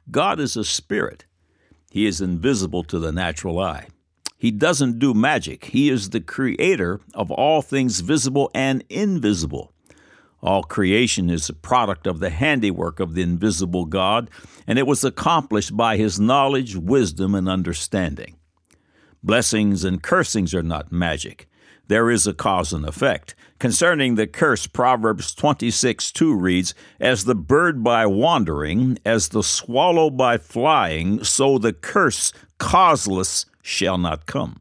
God is a spirit. He is invisible to the natural eye. He doesn't do magic. He is the creator of all things visible and invisible. All creation is a product of the handiwork of the invisible God, and it was accomplished by his knowledge, wisdom, and understanding. Blessings and cursings are not magic. There is a cause and effect. Concerning the curse, Proverbs 26:2 reads, "As the bird by wandering, as the swallow by flying, so the curse causeless shall not come."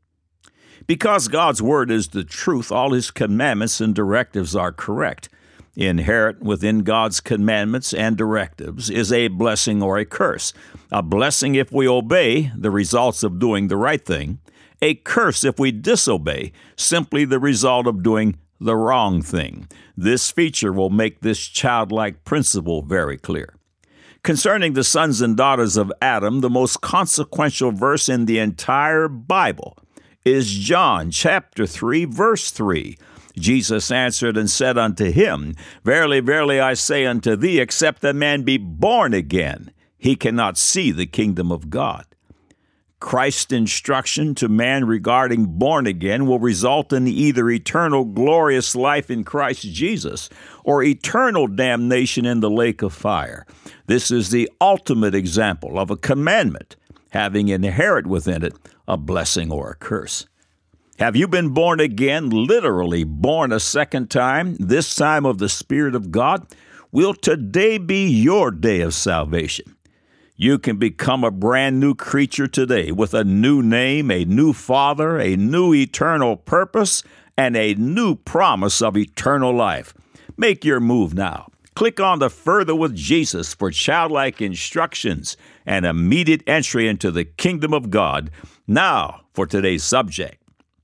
Because God's word is the truth, all his commandments and directives are correct. Inherent within God's commandments and directives is a blessing or a curse. A blessing if we obey, the results of doing the right thing. A curse if we disobey, simply the result of doing the wrong thing. This feature will make this childlike principle very clear. Concerning the sons and daughters of Adam, the most consequential verse in the entire Bible is John chapter 3, verse 3. Jesus answered and said unto him, "Verily, verily, I say unto thee, except a man be born again, he cannot see the kingdom of God." Christ's instruction to man regarding born again will result in either eternal glorious life in Christ Jesus or eternal damnation in the lake of fire. This is the ultimate example of a commandment having inherent within it a blessing or a curse. Have you been born again, literally born a second time, this time of the Spirit of God? Will today be your day of salvation? You can become a brand new creature today with a new name, a new Father, a new eternal purpose, and a new promise of eternal life. Make your move now. Click on the Further with Jesus for childlike instructions and immediate entry into the kingdom of God. Now for today's subject.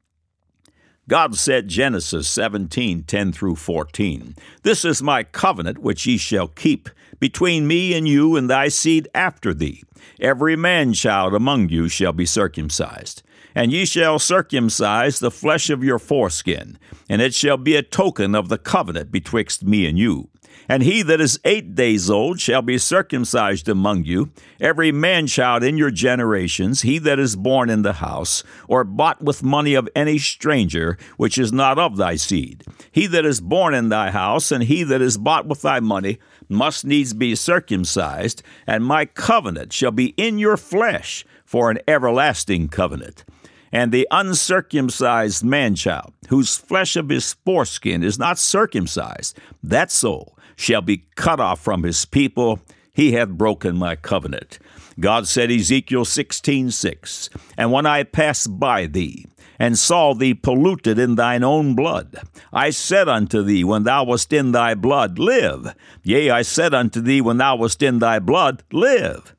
God said, Genesis 17:10 through 14, "This is my covenant which ye shall keep between me and you and thy seed after thee. Every man-child among you shall be circumcised. And ye shall circumcise the flesh of your foreskin, and it shall be a token of the covenant betwixt me and you. And he that is 8 days old shall be circumcised among you, every man-child in your generations, he that is born in the house, or bought with money of any stranger, which is not of thy seed. He that is born in thy house, and he that is bought with thy money, must needs be circumcised, and my covenant shall be in your flesh for an everlasting covenant. And the uncircumcised man-child, whose flesh of his foreskin is not circumcised, that soul shall be cut off from his people. He hath broken my covenant." God said, Ezekiel 16:6, "And when I passed by thee, and saw thee polluted in thine own blood, I said unto thee, when thou wast in thy blood, live. Yea, I said unto thee, when thou wast in thy blood, live."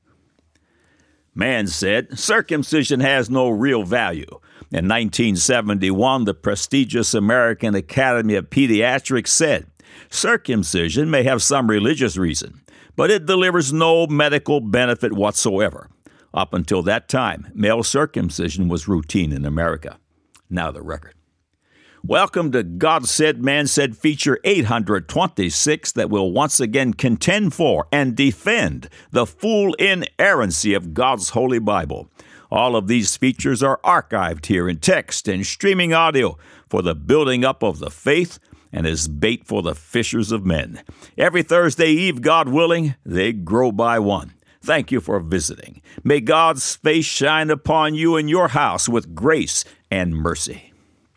Man said, circumcision has no real value. In 1971, the prestigious American Academy of Pediatrics said, circumcision may have some religious reason, but it delivers no medical benefit whatsoever. Up until that time, male circumcision was routine in America. Now the record. Welcome to God Said, Man Said feature 826 that will once again contend for and defend the full inerrancy of God's Holy Bible. All of these features are archived here in text and streaming audio for the building up of the faith and as bait for the fishers of men. Every Thursday Eve, God willing, they grow by one. Thank you for visiting. May God's face shine upon you and your house with grace and mercy.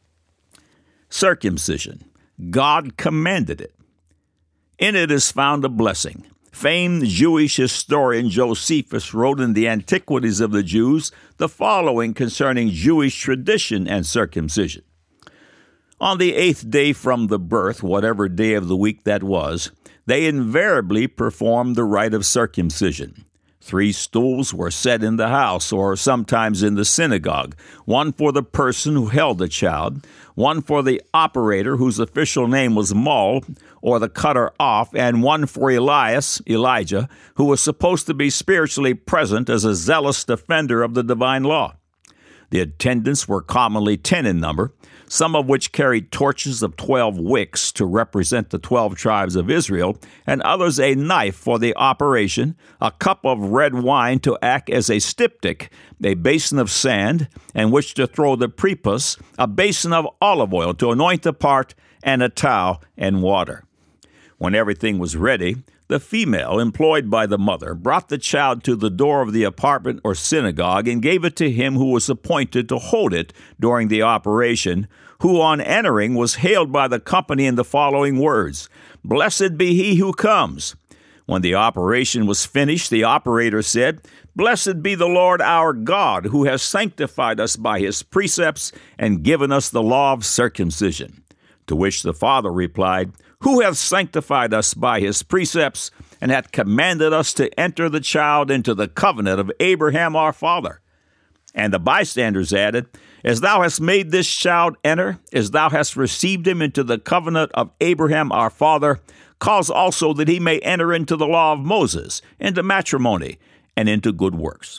Circumcision. God commanded it. In it is found a blessing. Famed Jewish historian Josephus wrote in the Antiquities of the Jews the following concerning Jewish tradition and circumcision. On the 8th day from the birth, whatever day of the week that was, they invariably performed the rite of circumcision. 3 stools were set in the house, or sometimes in the synagogue, one for the person who held the child, one for the operator whose official name was maul, or the cutter off, and one for Elijah, who was supposed to be spiritually present as a zealous defender of the divine law. The attendants were commonly 10 in number, some of which carried torches of 12 wicks to represent the 12 tribes of Israel, and others a knife for the operation, a cup of red wine to act as a styptic, a basin of sand in which to throw the prepuce, a basin of olive oil to anoint the part, and a towel and water. When everything was ready, the female employed by the mother brought the child to the door of the apartment or synagogue and gave it to him who was appointed to hold it during the operation, who on entering was hailed by the company in the following words, "Blessed be he who comes." When the operation was finished, the operator said, "Blessed be the Lord our God, who has sanctified us by his precepts and given us the law of circumcision." To which the father replied, "Who hath sanctified us by his precepts, and hath commanded us to enter the child into the covenant of Abraham our father?" And the bystanders added, "As thou hast made this child enter, as thou hast received him into the covenant of Abraham our father, cause also that he may enter into the law of Moses, into matrimony, and into good works."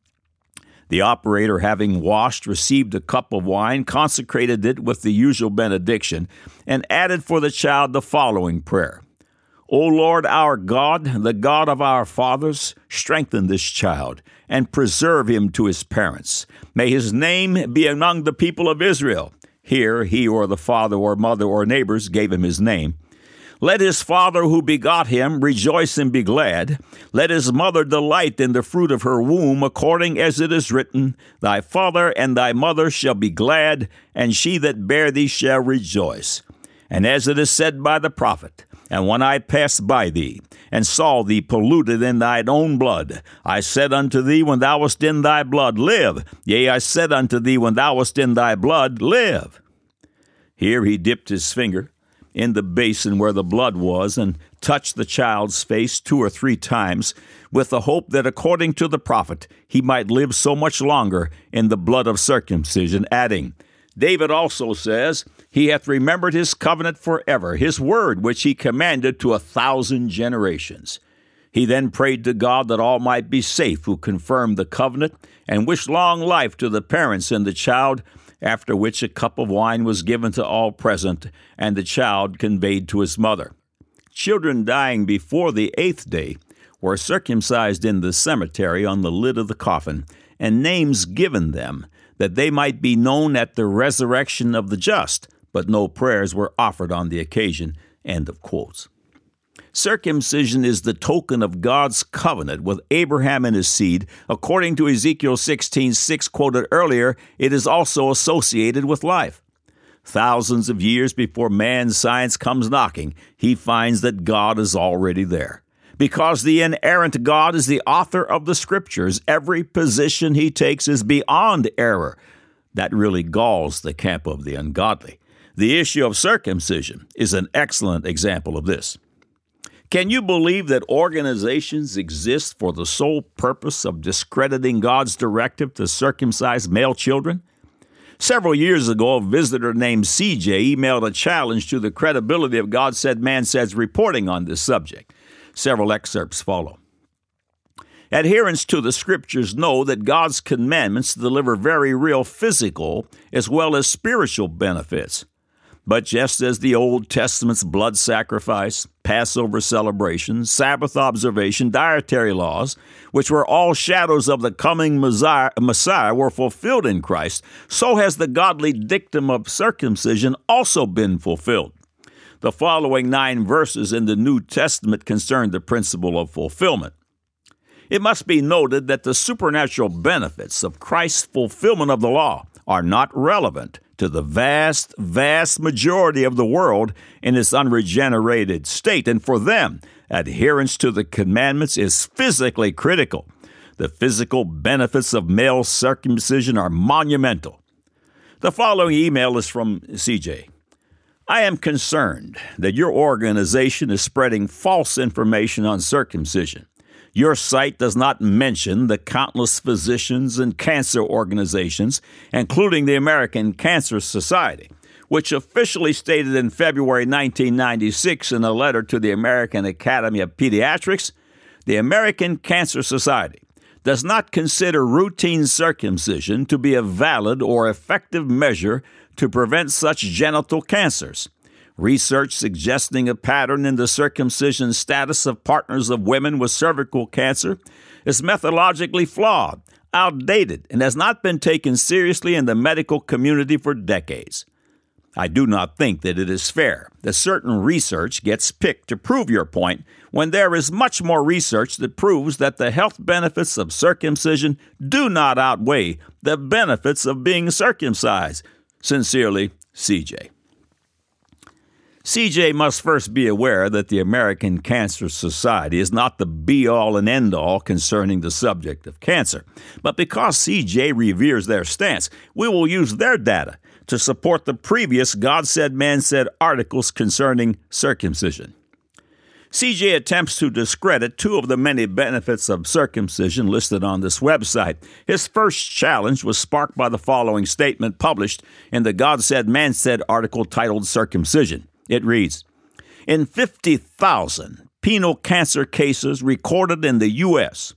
The operator, having washed, received a cup of wine, consecrated it with the usual benediction, and added for the child the following prayer: "O Lord our God, the God of our fathers, strengthen this child, and preserve him to his parents. May his name be among the people of Israel." Here he or the father or mother or neighbors gave him his name. "Let his father who begot him rejoice and be glad. Let his mother delight in the fruit of her womb, according as it is written, Thy father and thy mother shall be glad, and she that bare thee shall rejoice. And as it is said by the prophet, And when I passed by thee, and saw thee polluted in thine own blood, I said unto thee when thou wast in thy blood, Live. Yea, I said unto thee when thou wast in thy blood, Live." Here he dipped his finger in the basin where the blood was, and touched the child's face 2 or 3 times, with the hope that according to the prophet he might live so much longer in the blood of circumcision, adding, "David also says, He hath remembered his covenant forever, his word which he commanded to 1,000 generations." He then prayed to God that all might be safe who confirmed the covenant, and wished long life to the parents and the child, after which a cup of wine was given to all present, and the child conveyed to his mother. Children dying before the 8th day were circumcised in the cemetery on the lid of the coffin, and names given them, that they might be known at the resurrection of the just, but no prayers were offered on the occasion. End of quotes. Circumcision is the token of God's covenant with Abraham and his seed. According to Ezekiel 16:6 quoted earlier, it is also associated with life. Thousands of years before man's science comes knocking, he finds that God is already there. Because the inerrant God is the author of the Scriptures, every position he takes is beyond error. That really galls the camp of the ungodly. The issue of circumcision is an excellent example of this. Can you believe that organizations exist for the sole purpose of discrediting God's directive to circumcise male children? Several years ago, a visitor named CJ emailed a challenge to the credibility of God Said, Man Said's reporting on this subject. Several excerpts follow. Adherents to the Scriptures know that God's commandments deliver very real physical as well as spiritual benefits. But just as the Old Testament's blood sacrifice, Passover celebration, Sabbath observation, dietary laws, which were all shadows of the coming Messiah, were fulfilled in Christ, so has the godly dictum of circumcision also been fulfilled. The following 9 verses in the New Testament concern the principle of fulfillment. It must be noted that the supernatural benefits of Christ's fulfillment of the law are not relevant to the vast, vast majority of the world in its unregenerated state, and for them, adherence to the commandments is physically critical. The physical benefits of male circumcision are monumental. The following email is from CJ. I am concerned that your organization is spreading false information on circumcision. Your site does not mention the countless physicians and cancer organizations, including the American Cancer Society, which officially stated in February 1996 in a letter to the American Academy of Pediatrics, the American Cancer Society does not consider routine circumcision to be a valid or effective measure to prevent such genital cancers. Research suggesting a pattern in the circumcision status of partners of women with cervical cancer is methodologically flawed, outdated, and has not been taken seriously in the medical community for decades. I do not think that it is fair that certain research gets picked to prove your point when there is much more research that proves that the health benefits of circumcision do not outweigh the benefits of being circumcised. Sincerely, CJ. CJ must first be aware that the American Cancer Society is not the be-all and end-all concerning the subject of cancer. But because CJ reveres their stance, we will use their data to support the previous God Said, Man Said articles concerning circumcision. CJ attempts to discredit two of the many benefits of circumcision listed on this website. His first challenge was sparked by the following statement published in the God Said, Man Said article titled Circumcision. It reads, in 50,000 penile cancer cases recorded in the U.S.,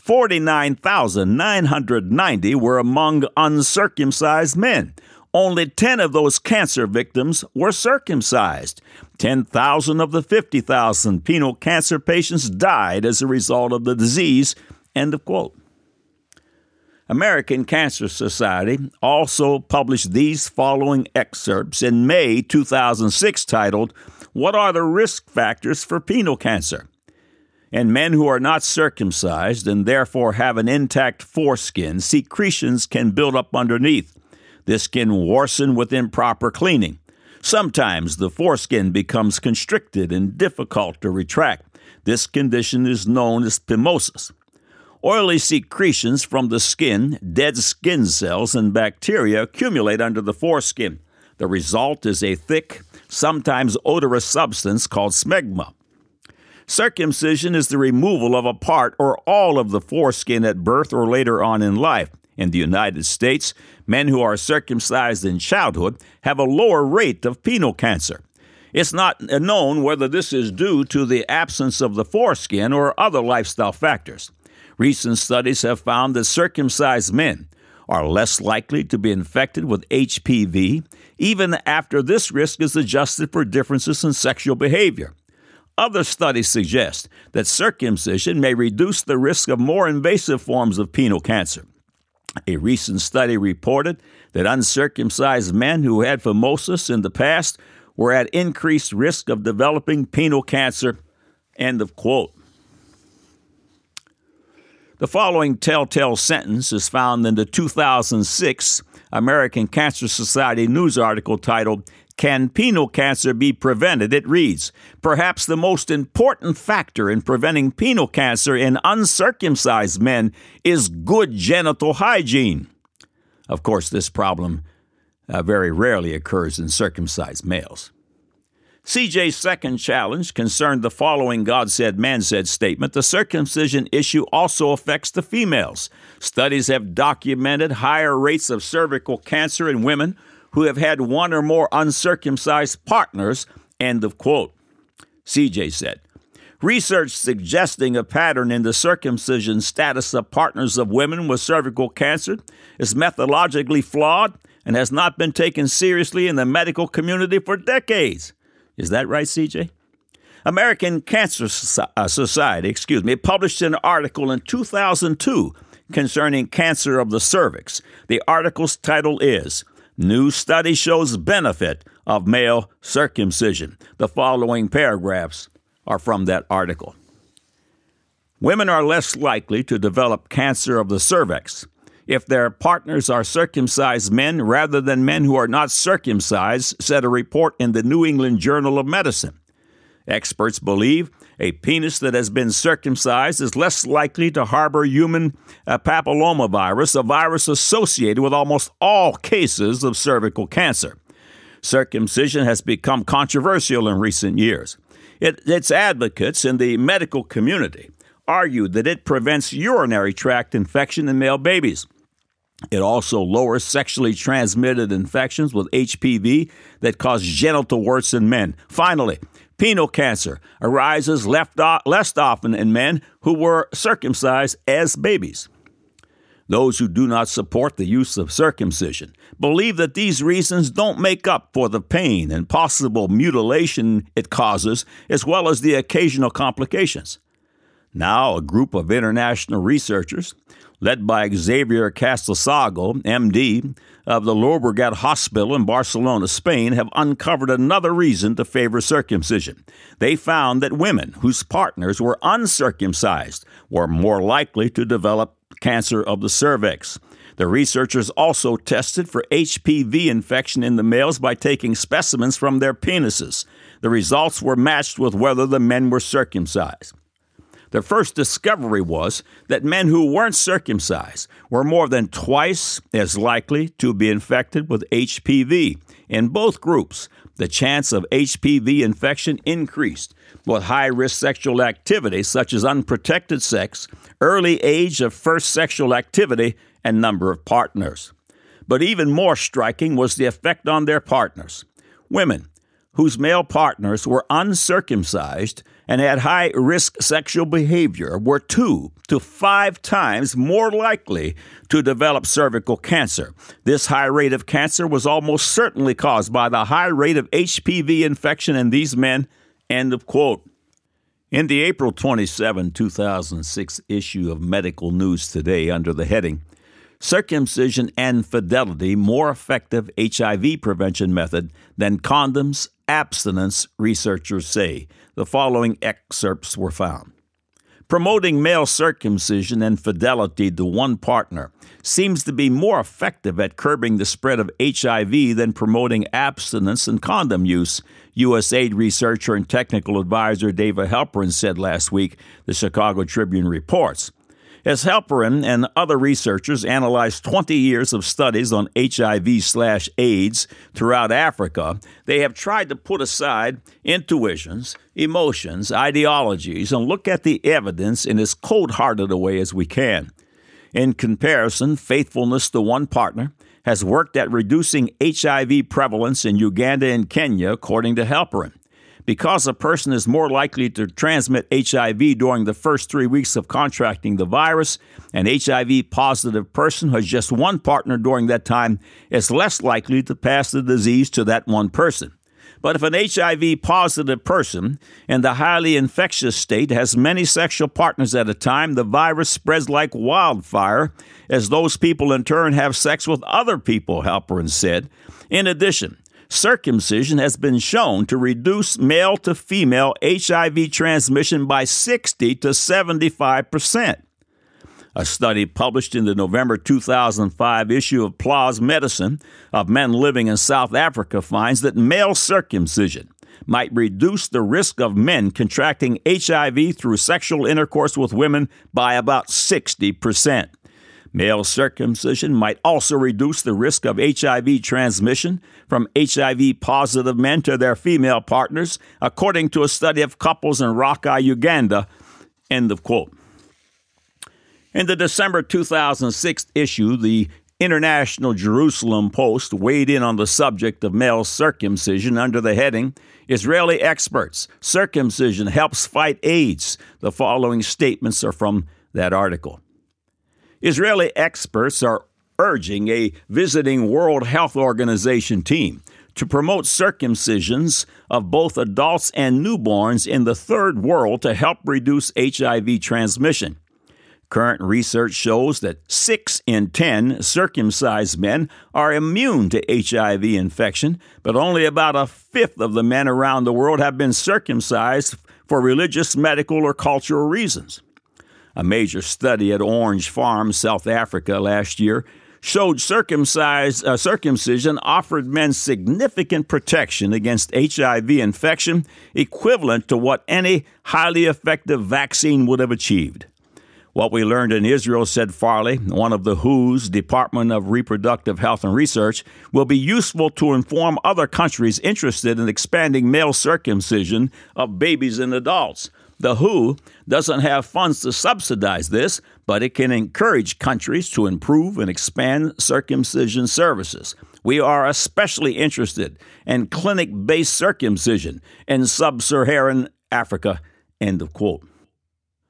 49,990 were among uncircumcised men. Only 10 of those cancer victims were circumcised. 10,000 of the 50,000 penile cancer patients died as a result of the disease. End of quote. American Cancer Society also published these following excerpts in May 2006 titled, What are the risk factors for penile cancer? In men who are not circumcised and therefore have an intact foreskin, secretions can build up underneath. This can worsen with improper cleaning. Sometimes the foreskin becomes constricted and difficult to retract. This condition is known as phimosis. Oily secretions from the skin, dead skin cells, and bacteria accumulate under the foreskin. The result is a thick, sometimes odorous substance called smegma. Circumcision is the removal of a part or all of the foreskin at birth or later on in life. In the United States, men who are circumcised in childhood have a lower rate of penile cancer. It's not known whether this is due to the absence of the foreskin or other lifestyle factors. Recent studies have found that circumcised men are less likely to be infected with HPV, even after this risk is adjusted for differences in sexual behavior. Other studies suggest that circumcision may reduce the risk of more invasive forms of penile cancer. A recent study reported that uncircumcised men who had phimosis in the past were at increased risk of developing penile cancer. End of quote. The following telltale sentence is found in the 2006 American Cancer Society news article titled, Can Penile Cancer Be Prevented? It reads, perhaps the most important factor in preventing penile cancer in uncircumcised men is good genital hygiene. Of course, this problem very rarely occurs in circumcised males. CJ's second challenge concerned the following God Said, Man Said statement. The circumcision issue also affects the females. Studies have documented higher rates of cervical cancer in women who have had one or more uncircumcised partners. End of quote. CJ said, research suggesting a pattern in the circumcision status of partners of women with cervical cancer is methodologically flawed and has not been taken seriously in the medical community for decades. Is that right, CJ? American Cancer Society, published an article in 2002 concerning cancer of the cervix. The article's title is, New Study Shows Benefit of Male Circumcision. The following paragraphs are from that article. Women are less likely to develop cancer of the cervix if their partners are circumcised men rather than men who are not circumcised, said a report in the New England Journal of Medicine. Experts believe a penis that has been circumcised is less likely to harbor human papillomavirus, a virus associated with almost all cases of cervical cancer. Circumcision has become controversial in recent years. Its advocates in the medical community argue that it prevents urinary tract infection in male babies. It also lowers sexually transmitted infections with HPV that cause genital warts in men. Finally, penile cancer arises less often in men who were circumcised as babies. Those who do not support the use of circumcision believe that these reasons don't make up for the pain and possible mutilation it causes, as well as the occasional complications. Now, a group of international researchers, led by Xavier Castellsago, MD, of the Llobregat Hospital in Barcelona, Spain, have uncovered another reason to favor circumcision. They found that women whose partners were uncircumcised were more likely to develop cancer of the cervix. The researchers also tested for HPV infection in the males by taking specimens from their penises. The results were matched with whether the men were circumcised. The first discovery was that men who weren't circumcised were more than twice as likely to be infected with HPV. In both groups, the chance of HPV infection increased with high-risk sexual activity such as unprotected sex, early age of first sexual activity, and number of partners. But even more striking was the effect on their partners. Women whose male partners were uncircumcised and had high-risk sexual behavior were 2 to 5 times more likely to develop cervical cancer. This high rate of cancer was almost certainly caused by the high rate of HPV infection in these men. End of quote. In the April 27, 2006 issue of Medical News Today, under the heading, Circumcision and Fidelity, More Effective HIV Prevention Method Than Condoms, Abstinence, Researchers Say, the following excerpts were found. Promoting male circumcision and fidelity to one partner seems to be more effective at curbing the spread of HIV than promoting abstinence and condom use, USAID researcher and technical advisor David Halperin said last week, the Chicago Tribune reports. As Halperin and other researchers analyzed 20 years of studies on HIV/AIDS throughout Africa, they have tried to put aside intuitions, emotions, ideologies, and look at the evidence in as cold-hearted a way as we can. In comparison, faithfulness to one partner has worked at reducing HIV prevalence in Uganda and Kenya, according to Halperin. Because a person is more likely to transmit HIV during the first 3 weeks of contracting the virus, an HIV-positive person who has just one partner during that time is less likely to pass the disease to that one person. But if an HIV-positive person in the highly infectious state has many sexual partners at a time, the virus spreads like wildfire, as those people in turn have sex with other people, Halperin said. In addition, circumcision has been shown to reduce male-to-female HIV transmission by 60 to 75%. A study published in the November 2005 issue of PLOS Medicine of men living in South Africa finds that male circumcision might reduce the risk of men contracting HIV through sexual intercourse with women by about 60%. Male circumcision might also reduce the risk of HIV transmission from HIV-positive men to their female partners, according to a study of couples in Rakai, Uganda. End of quote. In the December 2006 issue, the International Jerusalem Post weighed in on the subject of male circumcision under the heading, Israeli Experts, Circumcision Helps Fight AIDS. The following statements are from that article. Israeli experts are urging a visiting World Health Organization team to promote circumcisions of both adults and newborns in the Third World to help reduce HIV transmission. Current research shows that 6 in 10 circumcised men are immune to HIV infection, but only about a fifth of the men around the world have been circumcised for religious, medical, or cultural reasons. A major study at Orange Farm, South Africa, last year showed circumcision offered men significant protection against HIV infection, equivalent to what any highly effective vaccine would have achieved. What we learned in Israel, said Farley, one of the WHO's Department of Reproductive Health and Research, will be useful to inform other countries interested in expanding male circumcision of babies and adults. The WHO doesn't have funds to subsidize this, but it can encourage countries to improve and expand circumcision services. We are especially interested in clinic-based circumcision in sub-Saharan Africa. End of quote.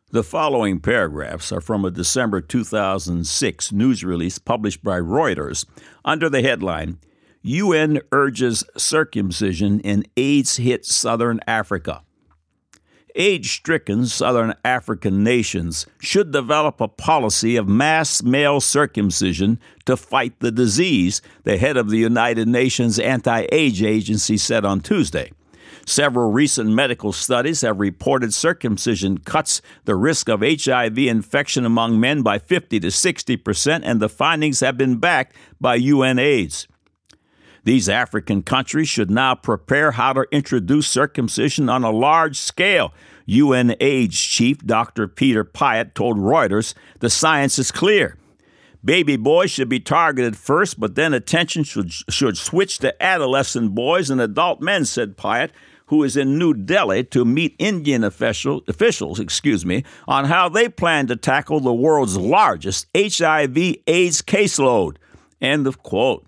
The following paragraphs are from a December 2006 news release published by Reuters under the headline, UN Urges Circumcision in AIDS-Hit Southern Africa. AIDS-stricken Southern African nations should develop a policy of mass male circumcision to fight the disease, the head of the United Nations Anti-AIDS Agency said on Tuesday. Several recent medical studies have reported circumcision cuts the risk of HIV infection among men by 50 to 60%, and the findings have been backed by UN AIDS. These African countries should now prepare how to introduce circumcision on a large scale. UN AIDS chief Dr. Peter Piot told Reuters the science is clear. Baby boys should be targeted first, but then attention should switch to adolescent boys and adult men, said Piot, who is in New Delhi to meet Indian officials on how they plan to tackle the world's largest HIV/AIDS caseload. End of quote.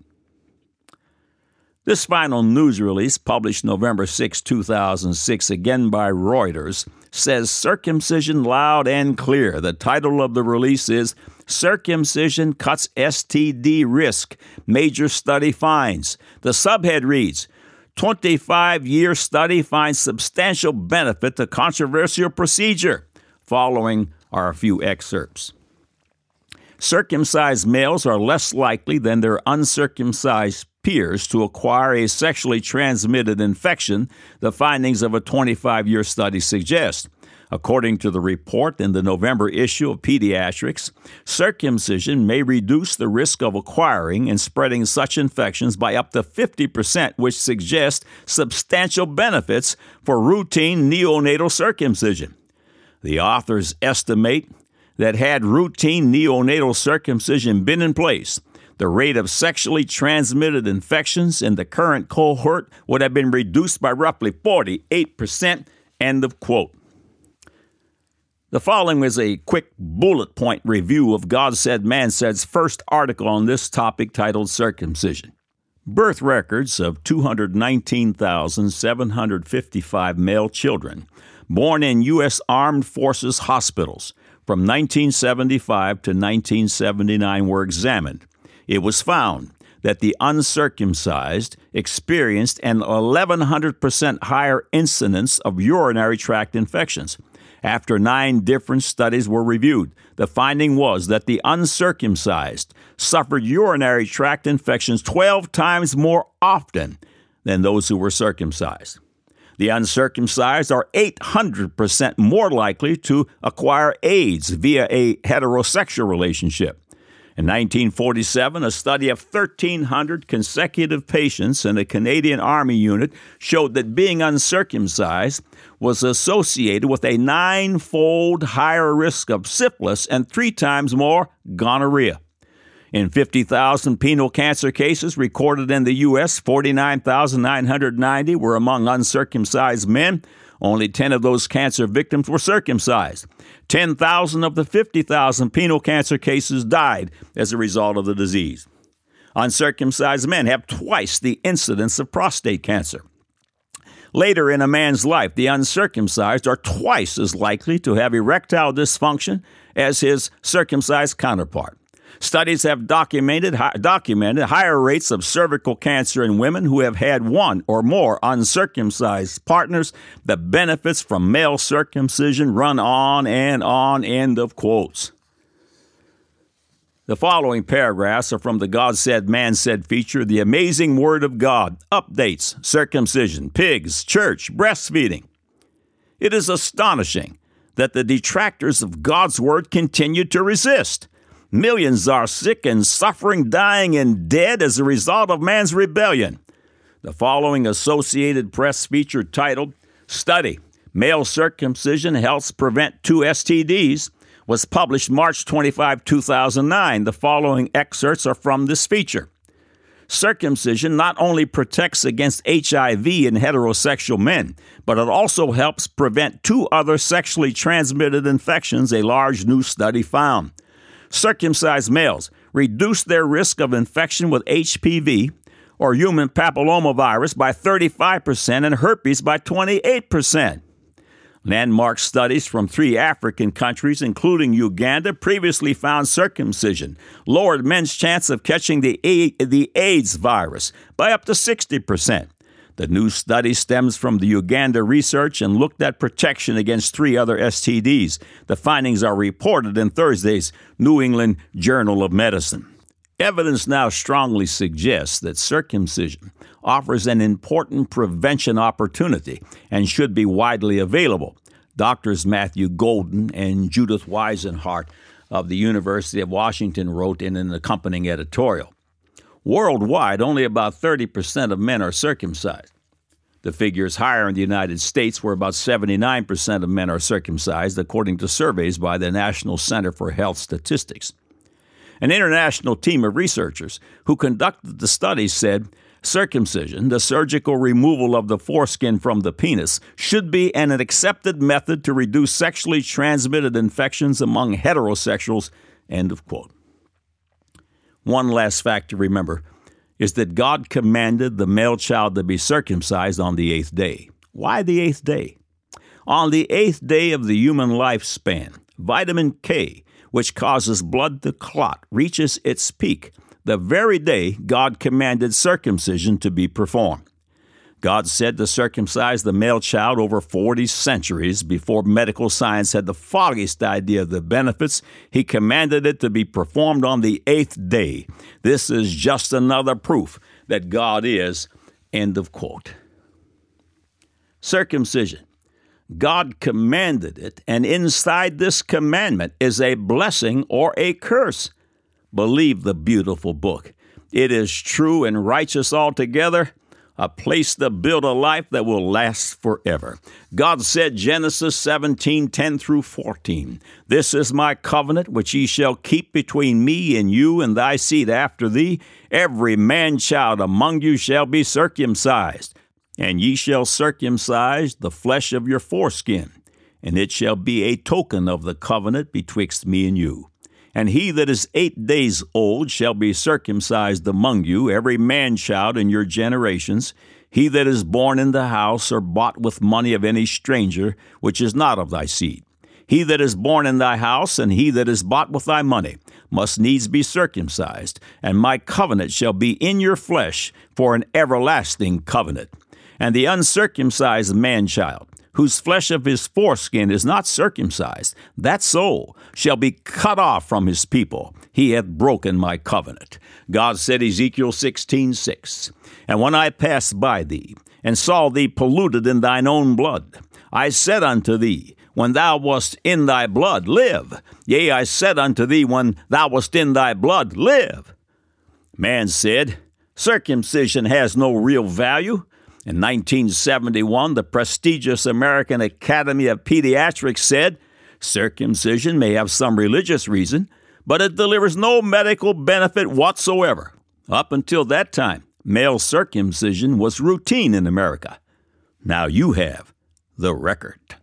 This final news release, published November 6, 2006, again by Reuters, says circumcision loud and clear. The title of the release is Circumcision Cuts STD Risk, Major Study Finds. The subhead reads, 25-year study finds substantial benefit to controversial procedure. Following are a few excerpts. Circumcised males are less likely than their uncircumcised peers to acquire a sexually transmitted infection, the findings of a 25-year study suggest. According to the report in the November issue of Pediatrics, circumcision may reduce the risk of acquiring and spreading such infections by up to 50%, which suggests substantial benefits for routine neonatal circumcision. The authors estimate that had routine neonatal circumcision been in place, the rate of sexually transmitted infections in the current cohort would have been reduced by roughly 48%, end of quote. The following is a quick bullet point review of God Said, Man Said's first article on this topic titled Circumcision. Birth records of 219,755 male children born in U.S. Armed Forces hospitals from 1975 to 1979 were examined. It was found that the uncircumcised experienced an 1,100% higher incidence of urinary tract infections. After 9 different studies were reviewed, the finding was that the uncircumcised suffered urinary tract infections 12 times more often than those who were circumcised. The uncircumcised are 800% more likely to acquire AIDS via a heterosexual relationship. In 1947, a study of 1,300 consecutive patients in a Canadian Army unit showed that being uncircumcised was associated with a 9-fold higher risk of syphilis and 3 times more gonorrhea. In 50,000 penile cancer cases recorded in the U.S., 49,990 were among uncircumcised men. Only 10 of those cancer victims were circumcised. 10,000 of the 50,000 penile cancer cases died as a result of the disease. Uncircumcised men have twice the incidence of prostate cancer. Later in a man's life, the uncircumcised are twice as likely to have erectile dysfunction as his circumcised counterpart. Studies have documented higher rates of cervical cancer in women who have had one or more uncircumcised partners. The benefits from male circumcision run on and on, end of quotes. The following paragraphs are from the God Said, Man Said feature, The Amazing Word of God, Updates, Circumcision, Pigs, Church, Breastfeeding. It is astonishing that the detractors of God's Word continue to resist. Millions are sick and suffering, dying and dead as a result of man's rebellion. The following Associated Press feature titled, Study, Male Circumcision Helps Prevent 2 STDs, was published March 25, 2009. The following excerpts are from this feature. Circumcision not only protects against HIV in heterosexual men, but it also helps prevent 2 other sexually transmitted infections, a large new study found. Circumcised males reduce their risk of infection with HPV or human papillomavirus by 35% and herpes by 28%. Landmark studies from 3 African countries, including Uganda, previously found circumcision lowered men's chance of catching the AIDS virus by up to 60%. The new study stems from the Uganda research and looked at protection against 3 other STDs. The findings are reported in Thursday's New England Journal of Medicine. Evidence now strongly suggests that circumcision offers an important prevention opportunity and should be widely available. Doctors Matthew Golden and Judith Weisenhart of the University of Washington wrote in an accompanying editorial. Worldwide, only about 30% of men are circumcised. The figure is higher in the United States, where about 79% of men are circumcised, according to surveys by the National Center for Health Statistics. An international team of researchers who conducted the study said circumcision, the surgical removal of the foreskin from the penis, should be an accepted method to reduce sexually transmitted infections among heterosexuals, end of quote. One last fact to remember is that God commanded the male child to be circumcised on the 8th day. Why the 8th day? On the 8th day of the human lifespan, vitamin K, which causes blood to clot, reaches its peak, the very day God commanded circumcision to be performed. God said to circumcise the male child over 40 centuries before medical science had the foggiest idea of the benefits. He commanded it to be performed on the 8th day. This is just another proof that God is, end of quote. Circumcision. God commanded it, and inside this commandment is a blessing or a curse. Believe the beautiful book. It is true and righteous altogether, a place to build a life that will last forever. God said, Genesis 17:10 through 14, "This is my covenant which ye shall keep between me and you and thy seed after thee. Every man-child among you shall be circumcised. And ye shall circumcise the flesh of your foreskin, and it shall be a token of the covenant betwixt me and you. And he that is 8 days old shall be circumcised among you, every man-child in your generations, he that is born in the house or bought with money of any stranger, which is not of thy seed. He that is born in thy house, and he that is bought with thy money, must needs be circumcised, and my covenant shall be in your flesh for an everlasting covenant. And the uncircumcised man-child, whose flesh of his foreskin is not circumcised, that soul shall be cut off from his people. He hath broken my covenant." God said, Ezekiel 16:6, "And when I passed by thee, and saw thee polluted in thine own blood, I said unto thee, when thou wast in thy blood, live. Yea, I said unto thee, when thou wast in thy blood, live." Man said, circumcision has no real value. In 1971, the prestigious American Academy of Pediatrics said, circumcision may have some religious reason, but it delivers no medical benefit whatsoever. Up until that time, male circumcision was routine in America. Now you have the record.